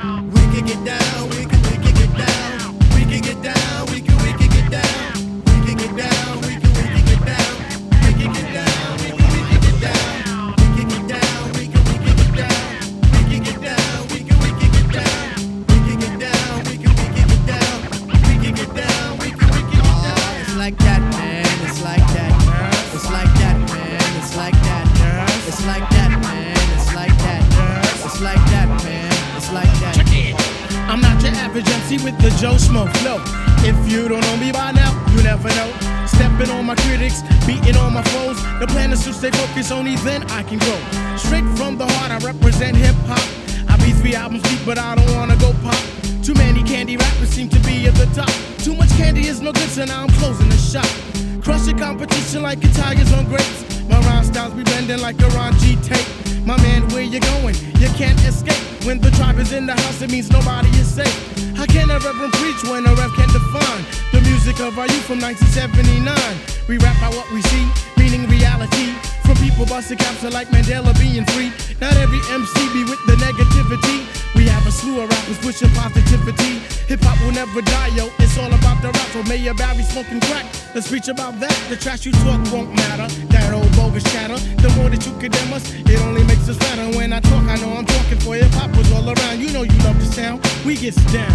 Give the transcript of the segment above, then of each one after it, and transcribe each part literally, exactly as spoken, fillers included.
We can get down, we can, we can get down. We can get down, we can, we can get down. We can get down, we can, we can get down. We can get down, we can, we can get down. We can get down, we can, we can get down. We can get down, we can, we can get down. We can get down, we can, we can get down. We can get down, we can, we can get down. It's like that, man. It's like that. It's like that, man. It's like that. It's like that, man. It's like that. It's like that, man. It's like that. I'm not your average M C with the Joe Smoke flow. If you don't know me by now, you never know. Stepping on my critics, beating on my foes. The plan is to stay focused, only then I can grow. Straight from the heart, I represent hip hop. I be three albums deep, but I don't wanna go pop. Too many candy rappers seem to be at the top. Too much candy is no good, so now I'm closing the shop. Crush your competition like Italians on grapes. My rhyme styles be blending like a Ron G tape. My man, where you going? You can't escape. When the tribe is in the house, it means nobody is safe. How can a reverend preach when a rev can define the music of our youth from nineteen seventy-nine? We rap about what we see, meaning reality. From people busting capture like Mandela being free. Not every M C be with the negativity. We have a slew of rappers pushing positivity. Hip hop will never die, yo. It's all about the rap. So Mayor Barry smoking crack. Let's preach about that. The trash you talk won't matter. That old bogus chatter. The more that you condemn us, it only makes us fatter. When I talk, I know I'm talking for hip hop was all around. You know you love the sound. We get down.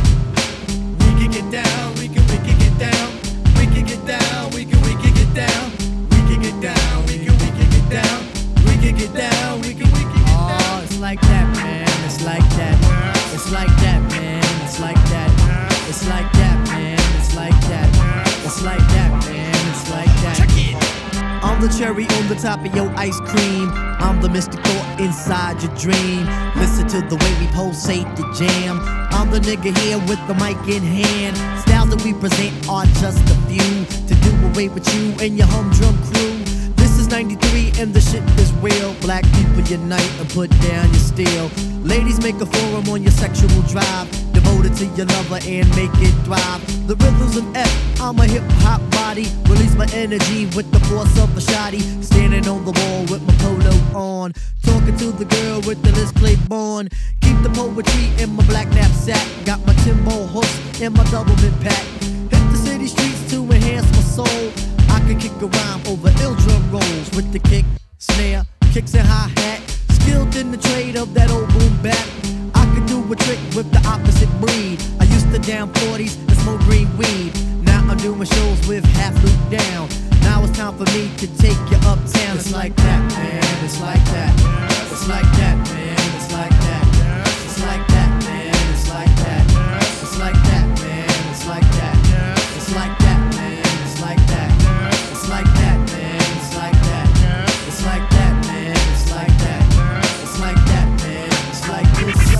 We can get down. We can, we can get down. We can get down. We can, we can get down. We can get down. We can, we can get down. We can get down. We can, we can get down. Oh, it's like that, man. It's like that. It's like that, man. It's like that. It's like that, man. It's like that. It's like that, man. It's like that. Check it. I'm the cherry on the top of your ice cream. I'm the mystic thought inside your dream. Listen to the way we pulsate the jam. I'm the nigga here with the mic in hand. Styles that we present are just a few to do away with you and your humdrum crew. This is ninety-three and the shit is real. Black people unite and put down your steel. Ladies, make a forum on your sexual drive. Devoted to your lover and make it thrive. The rhythm's an F, I'm a hip-hop body. Release my energy with the force of a shotty. Standing on the wall with my polo on. Talking to the girl with the display born. Keep the poetry in my black knapsack. Got my Timbo hooks and my doublemint pack. Hit the city streets to enhance my soul. I can kick a rhyme over ill drum rolls. With the kick, snare, kicks and hi-hat. Skilled in the trade of that old boom bap. I could do a trick with the opposite breed. I used to down forties and smoke green weed. Now I'm doing shows with half loop down. Now it's time for me to take you uptown. It's like that, man. It's like that. It's like that, man. It's like that. It's like that, man. It's like that. It's like that, man. It's like that. It's like that, man. It's like that. It's like that, man. It's like that. It's like that, man. It's like that. It's like that, man. It's like this.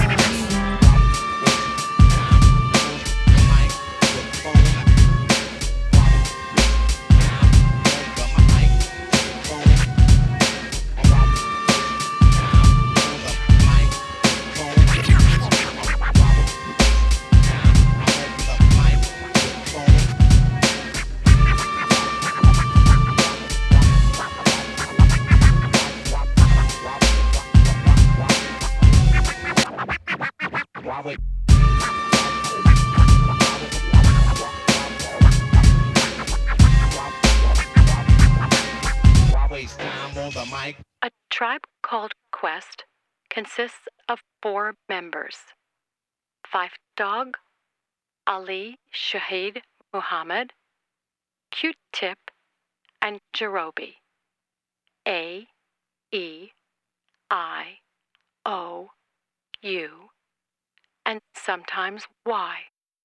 A tribe called Quest consists of four members: Fife Dog, Ali Shaheed Muhammad, Q-Tip, and Jerobi. A, E, I, O, U, and sometimes Y.